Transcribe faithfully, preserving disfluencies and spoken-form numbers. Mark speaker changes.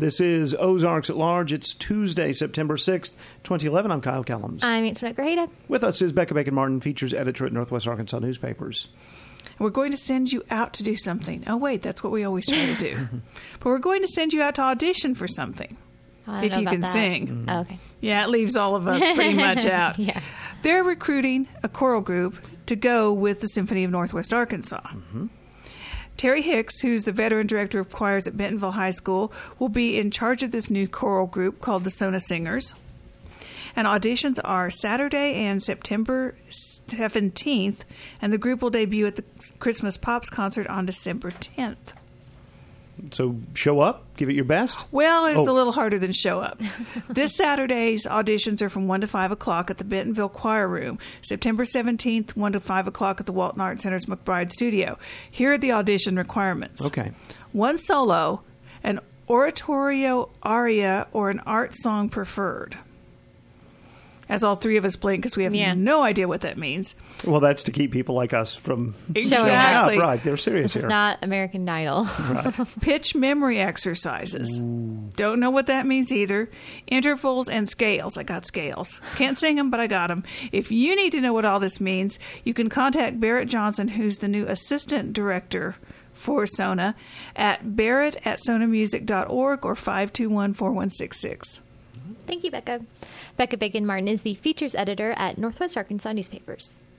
Speaker 1: This is Ozarks at Large. It's Tuesday, September sixth, twenty eleven. I'm Kyle Kellums.
Speaker 2: I'm Antoinette Grajeda.
Speaker 1: With us is Becca Bacon-Martin, features editor at Northwest Arkansas Newspapers.
Speaker 3: We're going to send you out to do something. Oh, wait, that's what we always try to do. But we're going to send you out to audition for something.
Speaker 2: I don't
Speaker 3: if
Speaker 2: know
Speaker 3: you
Speaker 2: about
Speaker 3: can
Speaker 2: that.
Speaker 3: sing.
Speaker 1: Mm-hmm.
Speaker 2: Oh, okay.
Speaker 3: Yeah, it leaves all of us pretty much out.
Speaker 2: Yeah.
Speaker 3: They're recruiting a choral group to go with the Symphony of Northwest Arkansas.
Speaker 1: Mm-hmm.
Speaker 3: Terry Hicks, who's the veteran director of choirs at Bentonville High School, will be in charge of this new choral group called the Sona Singers. And auditions are Saturday and September seventeenth, and the group will debut at the Christmas Pops concert on December tenth.
Speaker 1: So show up, give it your best.
Speaker 3: Well, it's
Speaker 1: Oh.
Speaker 3: a little harder than show up. This Saturday's auditions are from one to five o'clock at the Bentonville Choir Room. September seventeenth, one to five o'clock at the Walton Art Center's McBride Studio. Here are the audition requirements.
Speaker 1: Okay.
Speaker 3: One solo, an oratorio aria, or an art song preferred. As all three of us blink because we have
Speaker 2: Yeah.
Speaker 3: no idea what that means.
Speaker 1: Well, that's to keep people like us from
Speaker 3: Exactly.
Speaker 1: Yeah, right. They're serious
Speaker 2: This
Speaker 1: here.
Speaker 2: is not American Idol.
Speaker 3: Pitch memory exercises. Don't know what that means either. Intervals and scales. I got scales. Can't sing them, but I got them. If you need to know what all this means, you can contact Barrett Johnson, who's the new assistant director for Sona, at barrett at sonamusic dot org or five two one, four one six six.
Speaker 2: Thank you, Becca. Becca Bacon-Martin is the features editor at Northwest Arkansas Newspapers.